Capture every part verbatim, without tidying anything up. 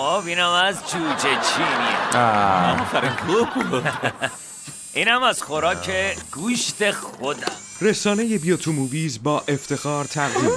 خب اینم از جوجه چینی. آفرین خوب. اینم از خوراک گوشت خودم. رسانه بیا تو موویز با افتخار تقدیم.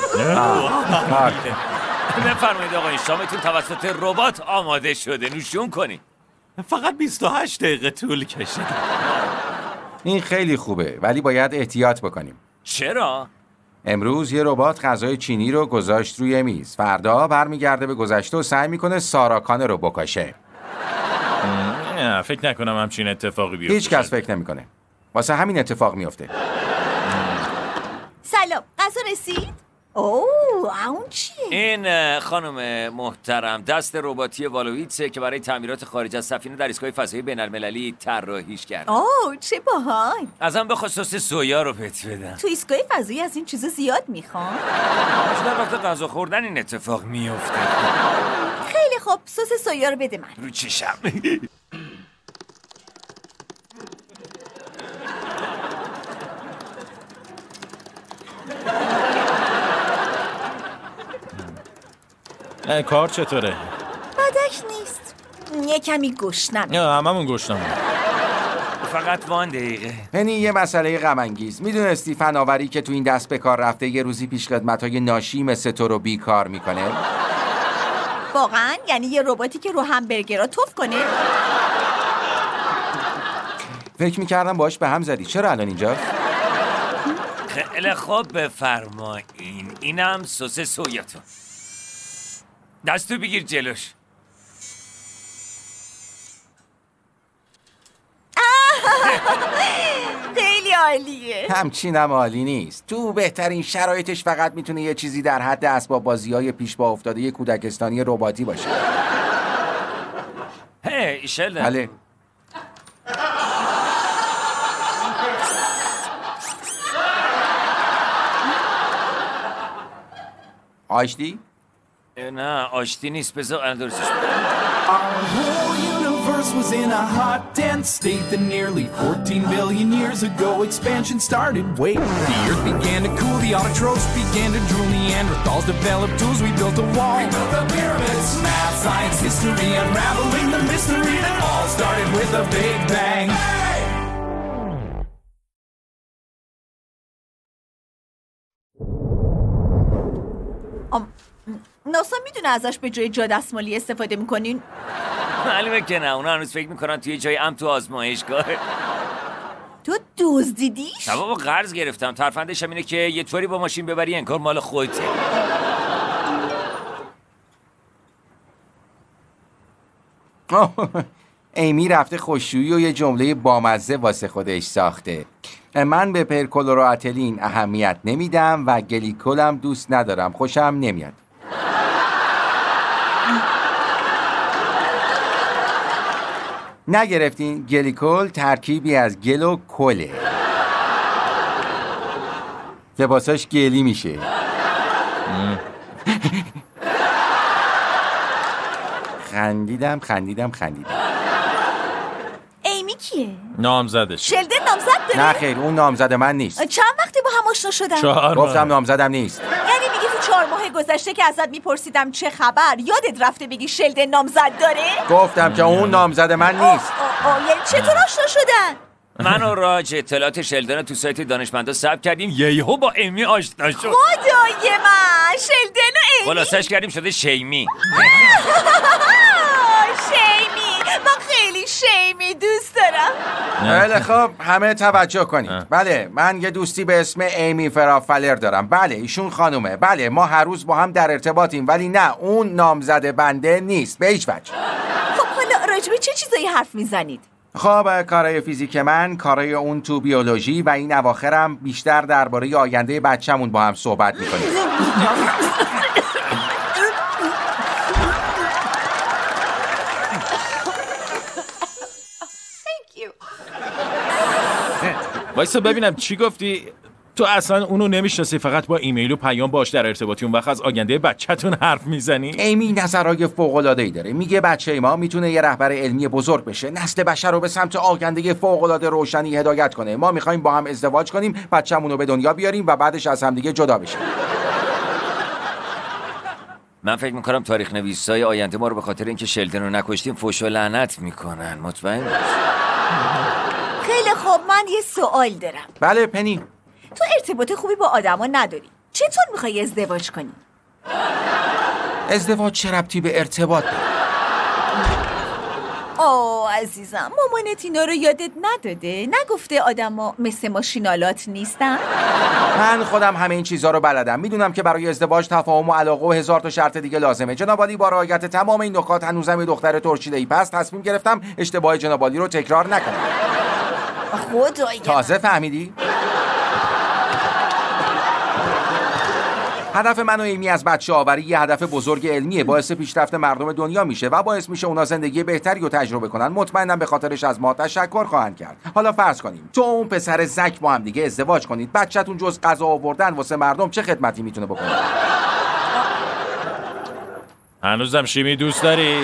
بفرمایید آقا، این شامتون توسط ربات آماده شده، نوشون کنین. فقط بیست و هشت دقیقه طول کشید. این خیلی خوبه ولی باید احتیاط بکنیم. چرا؟ امروز یه ربات غذای چینی رو گذاشت روی میز. فردا برمیگرده به گذشته و سعی میکنه ساراکانه رو بکشه. نه فکر نکنم همچین اتفاقی بیفته. هیچ کس فکر نمیکنه. واسه همین اتفاق میفته. سلام، غذا رسید؟ اوه، اون چیه؟ این خانم محترم دست رباتی والویتسه که برای تعمیرات خارج از سفینه در ایستگاه فضایی بین‌المللی طراحیش کرده. اوه، چه باحال. ازم بخوا سس سویا رو بهت بدم. تو ایستگاه فضایی از این چیزا زیاد میخوام. در وقت غذا خوردن این اتفاق میفته. خیلی خوب، سس سویا رو بده من. رو چشم. کار چطوره؟ بدک نیست. یه کمی گشنمه. نه هممون گشنمه. فقط وان دقیقه. هنی یه مسئله غم انگیز. میدونستی فناوری که تو این دست به کار رفته یه روزی پیش خدمت‌های ناشی مثل تو رو بیکار میکنه؟ واقعا؟ یعنی یه رباتی که رو همبرگرها توف کنه؟ فکر میکردم باش به هم زدی. چرا الان اینجاست؟ خیلی خوب بفرمایین. اینم سس سویاتون. دستو بگیر جلوش. خیلی عالیه. همچینم عالی نیست. تو بهترین شرایطش فقط میتونه یه چیزی در حد اسباب بازی‌های پیش با افتاده یه کودکستانی رباتی باشه. هی شلدن. بله. آشتی؟ نه آشتی نیست، بذار الان درستش Our whole universe was in a hot, dense state that nearly fourteen billion years ago expansion started. Wait, the earth began to cool, the autotrophs began to drool, Neanderthals developed tools, we built a wall. We built the pyramids. Math, science, history, unraveling the mystery that all started with a big bang. ام... ناسا میدونه ازش به جای جا دستمالی استفاده میکنین؟ معلومه که نه، اونا هنوز فکر میکنن توی جای ام تو آزمایشگاه. تو دزدیدیش؟ نه بابا قرض گرفتم. ترفندش هم اینه که یه طوری با ماشین ببری انگار مال خودته. ایمی رفته خوشویی و یه جمله بامزه واسه خودش ساخته. من به پرکلوراتلین اهمیت نمیدم و گلیکولم دوست ندارم، خوشم نمیاد. نگرفتین؟ گلیکول ترکیبی از گل و کله. لباساش گلی میشه. خندیدم خندیدم خندیدم. ایمی کیه؟ نامزدش. شلدن نامزد داره؟ نه خیر، اون نامزد من نیست. چند وقتی با هم آشنا شدن؟ چهار ماه. گفتم نامزدم نیست. یعنی میگی تو چهار ماه گذشته که ازت میپرسیدم چه خبر یادت رفته بگی شلدن نامزد داره؟ گفتم که اون نامزد من نیست. آه آه یعنی چطور آشنا شدن؟ من و راج اطلاعات شلدن رو تو سایت دانشمندا ثبت کردیم، یهو با ایمی آشنا شد. خدای من، شلدن و ایمی خلاصش کردیم شده شیمی. شیمی، من خیلی شیمی دوست دارم. بله خب همه توجه کنید. بله من یه دوستی به اسم ایمی فرافلر دارم. بله ایشون خانومه. بله ما هر روز با هم در ارتباطیم، ولی نه اون نامزد بنده نیست به هیچ وجه. خب حالا راجبه چه چیزایی حرف میزنید؟ خب کارای فیزیک من، کارای اون تو بیولوژی و این اواخرم بیشتر درباره آینده بچه‌مون با هم صحبت میکنیم. وایسا ببینم چی گفتی؟ تو اصلا اونو نمیشناسی، فقط با ایمیل و پیام باش در ارتباطی، اون وقت از آینده بچه‌تون حرف میزنی؟ ایمی نظرهای فوق‌العاده‌ای داره. میگه بچه ما میتونه یه رهبر علمی بزرگ بشه، نسل بشر رو به سمت آینده فوق‌العاده روشنی هدایت کنه. ما میخوایم با هم ازدواج کنیم، بچه‌مون رو به دنیا بیاریم و بعدش از هم دیگه جدا بشیم. من فکر میکنم تاریخ نویسای آینده ما رو به خاطر اینکه شلدن رو نکشتیم فوش و لعنت میکنن. مطمئن باش. خیلی خوب، من یه سوال دارم. بله پنی. تو ارتباط خوبی با آدما نداری، چطور میخوای ازدواج کنی؟ ازدواج چه ربطی به ارتباط داره؟ آه عزیزم، مامانت اینا رو یادت نداده؟ نگفته آدما مثل ماشینالات نیستن؟ من خودم همه این چیزها رو بلدم. میدونم که برای ازدواج تفاهم و علاقه و هزار تا شرط دیگه لازمه. جناب عالی با رعایت تمام این نکات هنوزم یه دختر ترشیده‌ای، پس تصمیم گرفتم اشتباه جناب عالی رو تکرار نکنم. خدایا تازه فهمیدی؟ هدف من و ایمی از بچه آوری یه هدف بزرگ علمیه. باعث پیشرفت مردم دنیا میشه و باعث میشه اونا زندگی بهتری رو تجربه کنن. مطمئنم به خاطرش از ما تشکر خواهند کرد. حالا فرض کنیم تو اون پسر زک با هم دیگه ازدواج کنید. بچه‌تون جز غذا آوردن واسه مردم چه خدمتی میتونه بکنه؟ هنوزم شیمی دوست داری؟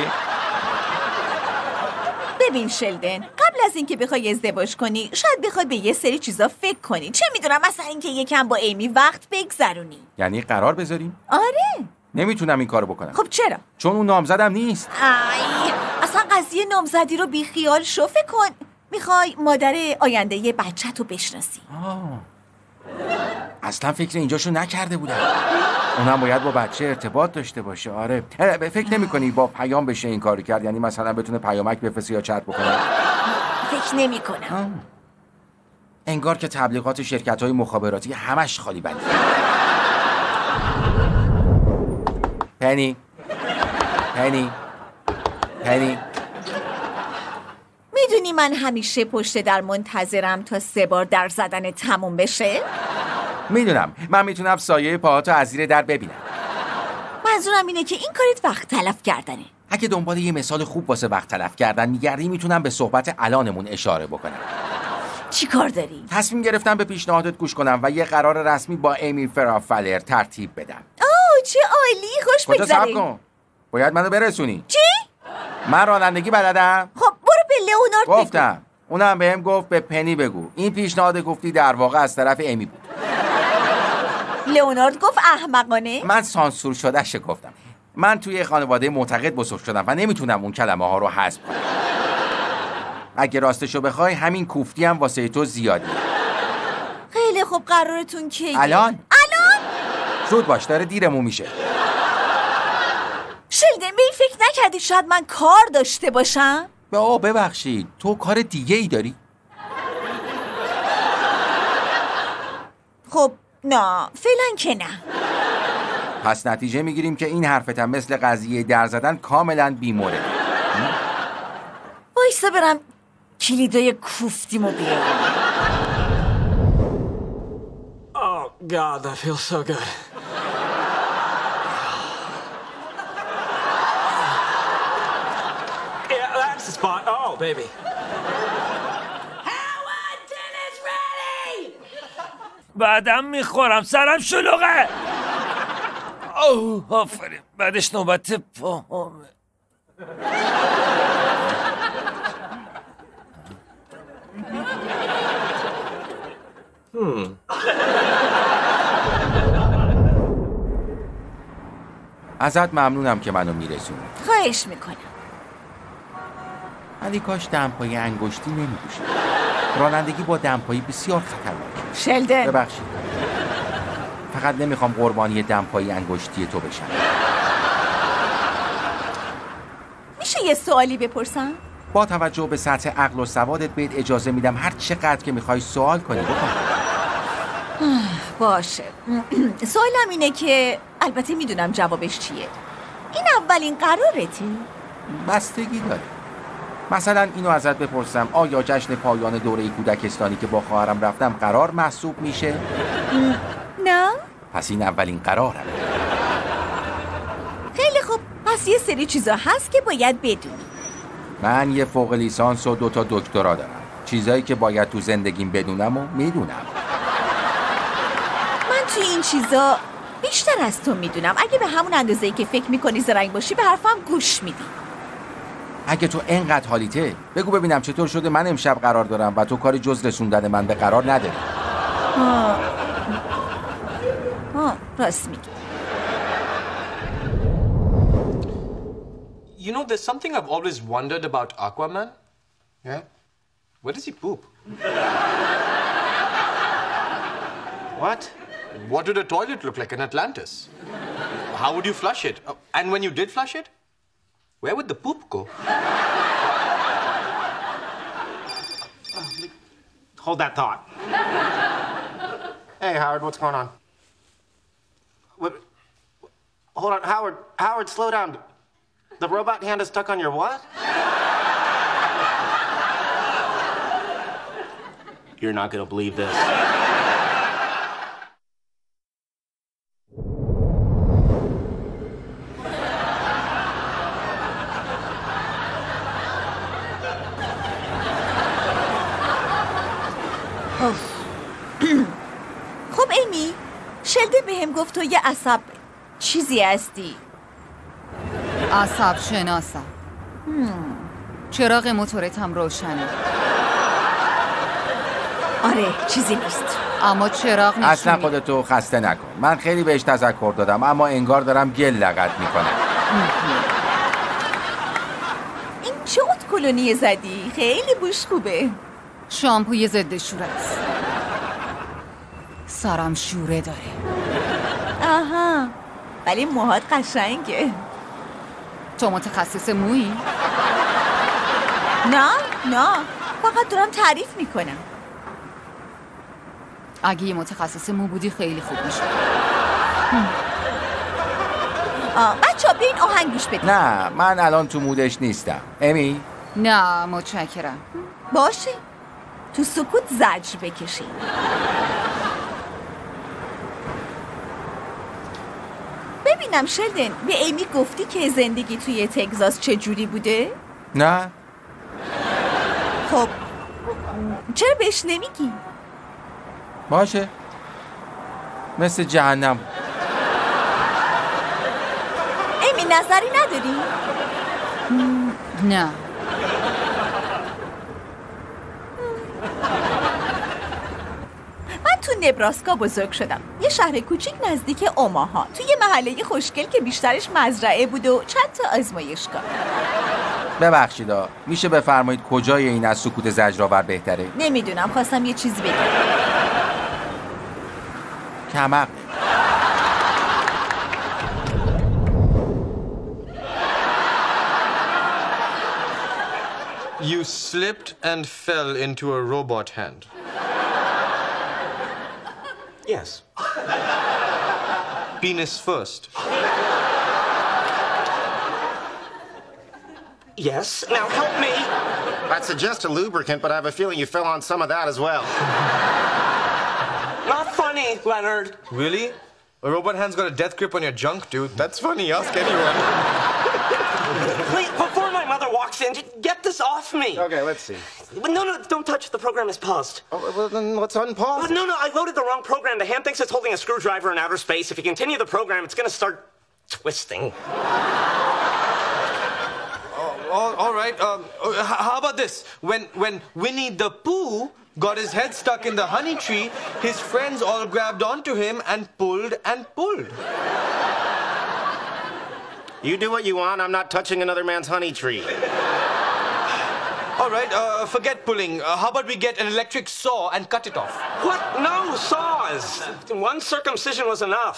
ببین شلدن، قبل از اینکه بخوای ازدواج کنی شاید بخوای به یه سری چیزا فکر کنی. چه میدونم، مثلا اینکه یکم با ایمی وقت بگذرونی. یعنی قرار بذاریم؟ آره. نمیتونم این کارو بکنم. خب چرا؟ چون اون نامزدم نیست. ای اصلا قضیه نامزدی رو بیخیال شو. فکر کن میخوای مادر آینده بچه‌تو بشناسی. آه. اصلا فکر اینجاشو نکرده بودم. اونم باید با بچه ارتباط داشته باشه. آره. فکر نمی کنی با پیام بشه این کارو کرد؟ یعنی مثلا بتونه پیامک بفرسته یا چت بکنه؟ فکر نمی کنم. انگار که تبلیغات شرکت‌های مخابراتی همش خالی بندی. پنی پنی پنی میدونی من همیشه پشت در منتظرم تا سه بار در زدن تموم بشه؟ میدونم. من میتونم سایه پاهاتو از زیر در ببینم. منظورم اینه که این کارت وقت تلف کردنه. اگه دنبال یه مثال خوب واسه وقت تلف کردن میگردی میتونم به صحبت الانمون اشاره بکنم. چی کار داری؟ تصمیم گرفتم به پیشنهادت گوش کنم و یه قرار رسمی با ایمی فرافلر ترتیب بدم. اوه چه عالی، خوش کجا صبر بگذره. کن؟ باید منو برسونی. چی؟ من رانندگی بلدم. خب برو به لئونارد گفتم. اونم بهم گفت به پنی بگو. این پیشنهاد گفتی در واقع از طرف ایمی بود. لئونارد گفت احمقانه. من سانسور شده شه گفتم. من توی خانواده معتقد بزرگ شدم و نمیتونم اون کلمه ها رو حذف کنم. اگه راستشو بخوای همین کوفتی هم واسه تو زیادی. خیلی خوب، قرارتون کیه؟ الان؟ الان؟ زود باش، داره دیرمون میشه. شلدن به این فکر نکردی شاید من کار داشته باشم؟ به آه ببخشید، تو کار دیگه ای داری؟ خب نه، فعلا که نه. پس نتیجه میگیریم که این حرفتم مثل قضیه در زدن کاملا بیمورد. وایسا برم کلیدای کوفتیمو بیارم. Oh God, that feels so good. Yeah, that's the spot. Oh, baby. Howard, dinner's ready! بعدم میخورم، سرم شلوغه. اوه آفرین، بعدش نوبت پاهمه. ازت ممنونم که منو میرسونی. خواهش میکنم. ولی کاش دمپایی انگشتی نمی‌پوشید. رانندگی با دمپایی بسیار خطرناکه. شلدن ببخشید. فقط نمیخوام قربانی دمپایی انگشتی تو بشم. میشه یه سوالی بپرسم؟ با توجه به سطح عقل و سوادت بهت اجازه میدم هر چقدر که میخوای سوال کنی بکن. باشه. سوالم اینه که البته میدونم جوابش چیه. این اولین قرارته؟ بستگی داره. مثلا اینو ازت بپرسم آیا جشن پایان دوره کودکستانی که با خواهرم رفتم قرار محسوب میشه؟ نه؟ پس این اولین قرارم. خیلی خوب، پس یه سری چیزا هست که باید بدونی. من یه فوق لیسانس و دوتا دکترا دارم. چیزایی که باید تو زندگیم بدونم و میدونم. من توی این چیزا بیشتر از تو میدونم. اگه به همون اندازه‌ای که فکر میکنی زرنگ باشی به حرفم گوش میدی. اگه تو انقدر حالیته بگو ببینم چطور شده من امشب قرار دارم و تو کاری جز رسوندن من به قرار نداری. آه. آه راست میگی. You know, there's something I've always wondered about Aquaman. Yeah? Where does he poop? What? What did a toilet look like in Atlantis? How would you flush it? Oh, and when you did flush it, where would the poop go? Hold that thought. Hey, Howard, what's going on? What? Hold on, Howard. Howard, slow down. The robot hand is stuck on your what? You're not gonna believe this. خب ایمی، شلدن بهم گفت تو یه عصب چیزی هستی. عصب شناسم. چراغ موتورت هم روشنه. آره چیزی نیست. اما چراغ نشون اصلا خودتو خسته نکن. من خیلی بهش تذکر دادم اما انگار دارم گل لغت میکنم. این چه اوت کلونی زدی؟ خیلی بوش خوبه. شامپوی ضد شوره است. سرم شوره داره. آها. ولی موهات قشنگه. تو متخصص مویی؟ نه نه فقط دارم تعریف میکنم. اگه یه متخصص مو بودی خیلی خوب میشه. بچه ها بیاین آهنگ گوش بدیم. نه من الان تو مودش نیستم. امی؟ نه متشکرم. باشه تو سکوت زجر بکشی. ببینم شلدن به ایمی گفتی که زندگی توی تگزاس چجوری بوده؟ نه. خب چرا بهش نمیگی؟ باشه مثل جهنم. ایمی نظری نداری؟ نه. من تو نبراسکا بزرگ شدم. یه شهر کوچیک نزدیک اوماها. توی یه محله خوشگل که بیشترش مزرعه بود و چند تا آزمایشگاه. ببخشیدا میشه بفرمایید کجای این از سکوت زجرآور بهتره؟ نمیدونم خواستم یه چیزی بگم. کمق. You slipped and fell into a robot hand. Yes. Penis first. Yes. Now help me. I'd suggest a lubricant, but I have a feeling you fell on some of that as well. Not funny, Leonard. Really? A robot hand's got a death grip on your junk, dude. That's funny. Ask anyone. Wait, before my mother walks in, just get this off me. Okay, let's see. No, no, don't touch. The program is paused. Oh, well, then let's unpause. Oh, no, no, I loaded the wrong program. The hand thinks it's holding a screwdriver in outer space. If you continue the program, it's going to start twisting. All, all right. Um, how about this? When when Winnie the Pooh got his head stuck in the honey tree, his friends all grabbed onto him and pulled and pulled. You do what you want. I'm not touching another man's honey tree. All right. Uh, forget pulling. Uh, how about we get an electric saw and cut it off? What? No, saws. One circumcision was enough.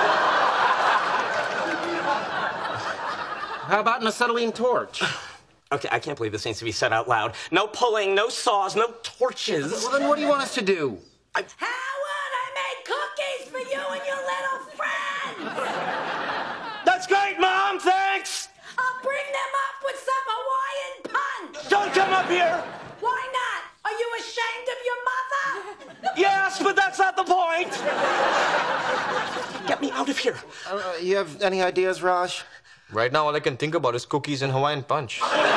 How about an acetylene torch? Okay, I can't believe this needs to be said out loud. No pulling, no saws, no torches. Well, then what do you want us to do? I... Howard, I made cookies for you and your little friend. That's great, Mom, thanks! I'll bring them up with some Hawaiian punch. Don't come up here! Why not? Are you ashamed of your mother? Yes, but that's not the point! Get me out of here. Uh, you have any ideas, Raj? Right now, all I can think about is cookies and Hawaiian punch.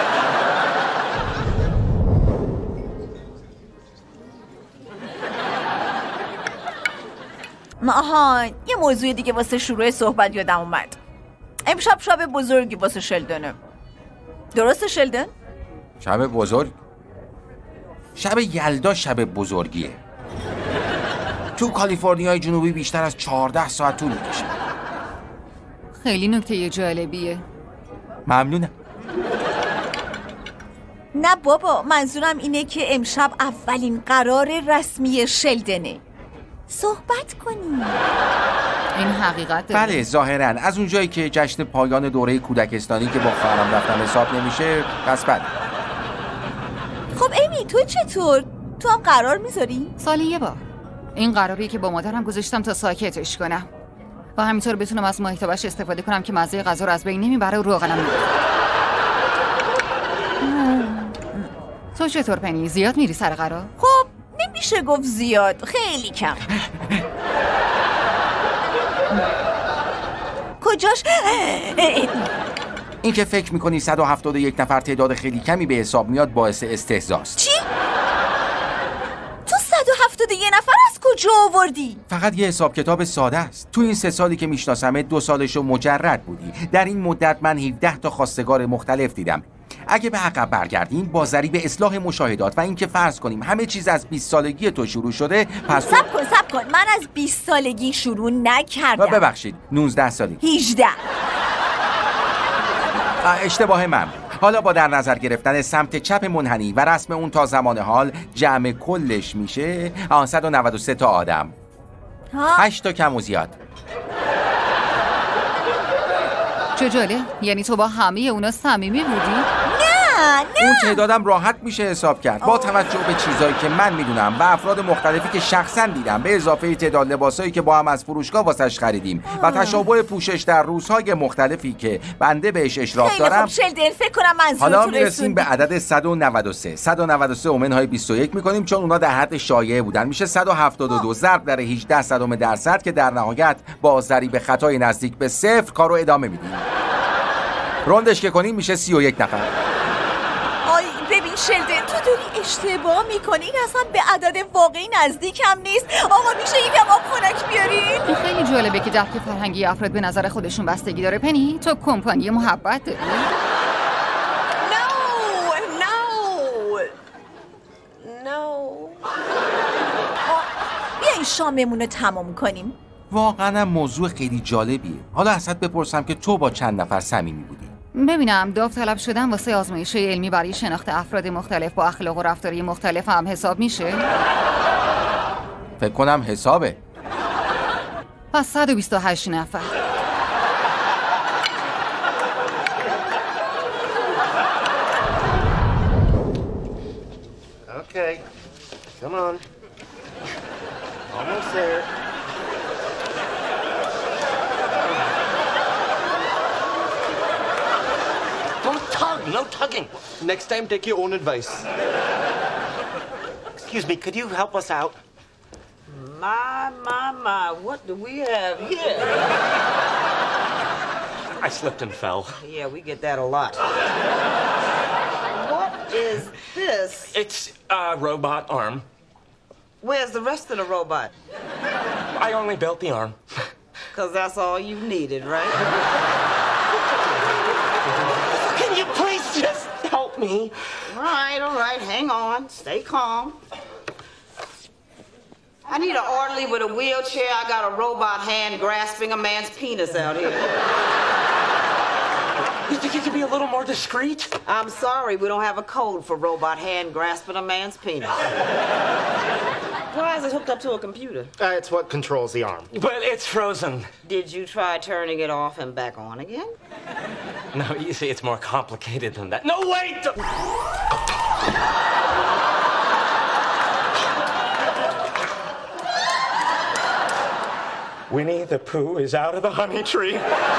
آها یه موضوع دیگه واسه شروع صحبت یادم اومد. امشب شب بزرگی واسه شلدنه. درسته شلدن؟ شب بزرگ؟ شب یلدا شب بزرگیه. تو کالیفرنیای جنوبی بیشتر از چهارده ساعت طول میکشه. خیلی نکته جالبیه. ممنونم. نه بابا، منظورم اینه که امشب اولین قرار رسمی شلدنه. صحبت کنیم. این حقیقت داره. بله ظاهراً از اونجایی که جشن پایان دوره کودکستانی که با خواهرم رفتم حساب نمیشه، پس بله. خب ایمی تو چطور؟ تو هم قرار میذاری؟ سالی یه بار. این قراریه که با مادرم گذاشتم تا ساکتش کنم و همینطور بتونم از محتواش استفاده کنم که مزه غذا رو از بین نمیبره و روغنم میبره. تو چطور پنی؟ زیاد میری سر قرار؟ خب نمیشه گفت زیاد، خیلی کم. کجاش؟ این که فکر میکنی صد و هفتاد و یک نفر تعداد خیلی کمی به حساب میاد باعث استهزاست. چی؟ تو صد و هفتاد و یک نفر از کجا آوردی؟ فقط یه حساب کتاب ساده است. تو این سه سالی که میشناسمت دو سالشو مجرد بودی. در این مدت من هفده تا خواستگار مختلف دیدم. اگه به عقب برگردیم با ضریب اصلاح مشاهدات و اینکه فرض کنیم همه چیز از بیست سالگی تو شروع شده، پس صبر کن صبر کن من از بیست سالگی شروع نکردم. ببخشید نوزده سالگی. هجده. اشتباه من. حالا با در نظر گرفتن سمت چپ منحنی و رسم اون تا زمان حال جمع کلش میشه صد و نود و سه تا آدم. هشت تا کم و زیاد. چه جاله؟ یعنی تو با همه اونا صمیمی بودی؟ نه نه اون تعدادم راحت میشه حساب کرد با توجه به چیزایی که من میدونم و افراد مختلفی که شخصا دیدم، به اضافه تعداد لباسایی که با هم از فروشگاه واسش خریدیم و تشابه پوشش در روزهای مختلفی که بنده بهش اشراف دارم. خیلی خوب شلدن، فکر کنم منظورتون حالا میرسیم به عدد صد و نود و سه. صد و نود و سه اومنهای بیست و یک میکنیم چون اونا در حد شایعه بودن. میشه صد و هفتاد و دو ضرب در هجده صدم درصد که در نهایت با ضریب خطای نزدیک به صفر کارو ادامه میدیم. روندش که کنیم میشه سی و یک نفر. آی ببین شلدن، تو داری اشتباه میکنی. این اصلا به عدد واقعی نزدیک هم نیست. آقا میشه یکم آب خنک بیارین؟ این خیلی جالبه که درک فرهنگی افراد به نظر خودشون بستگی داره. پنی تو کمپانی محبت داری؟ بیاین شاممون رو تمام کنیم. واقعا موضوع خیلی جالبیه. حالا ازت بپرسم که تو با چند نفر صمیمی بودی؟ ببینم داوطلب شدن واسه آزمایش علمی برای شناخت افراد مختلف با اخلاق و رفتاری مختلف هم حساب میشه؟ فکر کنم حسابه. پس صد و بیست و هشت نفر. Okay, come on. Almost there. Don't tug, no tugging. Next time, take your own advice. Excuse me, could you help us out? My, my, my, what do we have here? I slipped and fell. Yeah, we get that a lot. What is this? It's a robot arm. Where's the rest of the robot? I only built the arm. Because that's all you needed, right? Can you please just help me? All right, all right, hang on. Stay calm. I need an orderly with a wheelchair. I got a robot hand grasping a man's penis out here. You think you could be a little more discreet? I'm sorry, we don't have a code for robot hand grasping a man's penis. Why is it hooked up to a computer? Uh, it's what controls the arm. But it's frozen. Did you try turning it off and back on again? No, you see, it's more complicated than that. No, wait! Winnie the Pooh is out of the honey tree.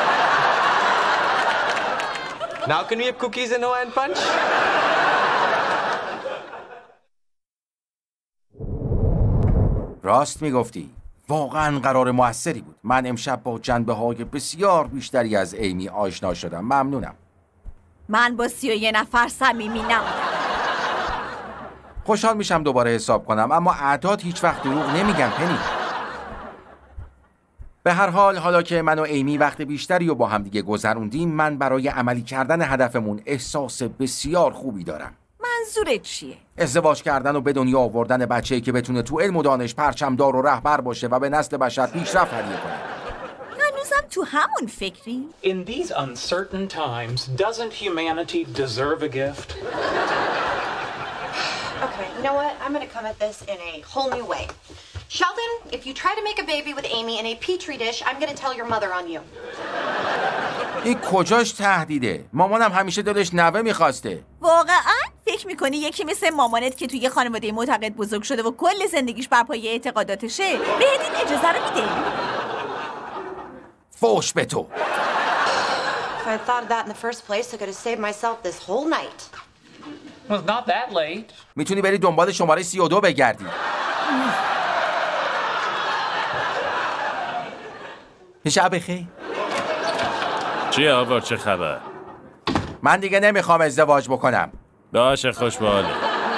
Now can we have cookies and Hawaiian punch? راست میگفتی. واقعا قرار موثری بود. من امشب با جنبه های بسیار بیشتری از ایمی آشنا شدم. ممنونم. من با سی و یه نفر صمیمی نبودم. خوشحال میشم دوباره حساب کنم، اما اعداد هیچ وقت دروغ نمیگن پنی. به هر حال حالا که من و ایمی وقت بیشتری رو با هم دیگه گذروندیم، من برای عملی کردن هدفمون احساس بسیار خوبی دارم. منظورت چیه؟ ازدواج کردن و به دنیا آوردن بچه‌ای که بتونه تو علم و دانش پرچمدار و رهبر باشه و به نسل بشر پیشرفت هدیه کنه. هنوزم تو همون فکری؟ In these uncertain times, doesn't humanity deserve a gift? You know what? I'm gonna come at this in a whole new way. Sheldon, if you try to make a baby with Amy in a petri dish, I'm gonna tell your mother on you. این کجاش تهدیده؟ مامانم همیشه دلش نوه میخواسته. واقعا؟ فکر میکنی یکی مثل مامانت که توی خانواده معتقد بزرگ شده و کل زندگیش بر پایه اعتقاداتشه بهت این اجازه رو میده؟ فوش به تو. If I thought of that in the first place, I could have saved myself this whole night. Well, it's not that late. میتونی بری دنبال شماره سی و دو بگردی. شب بخیر. چیه آقا چه خبر؟ من دیگه نمیخوام ازدواج بکنم. باشه خوش به حالت.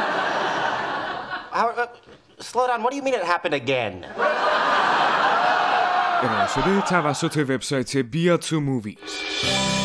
Slow down. What do you mean it happened again? ارائه شده توسط وبسایت بیا تو موویز.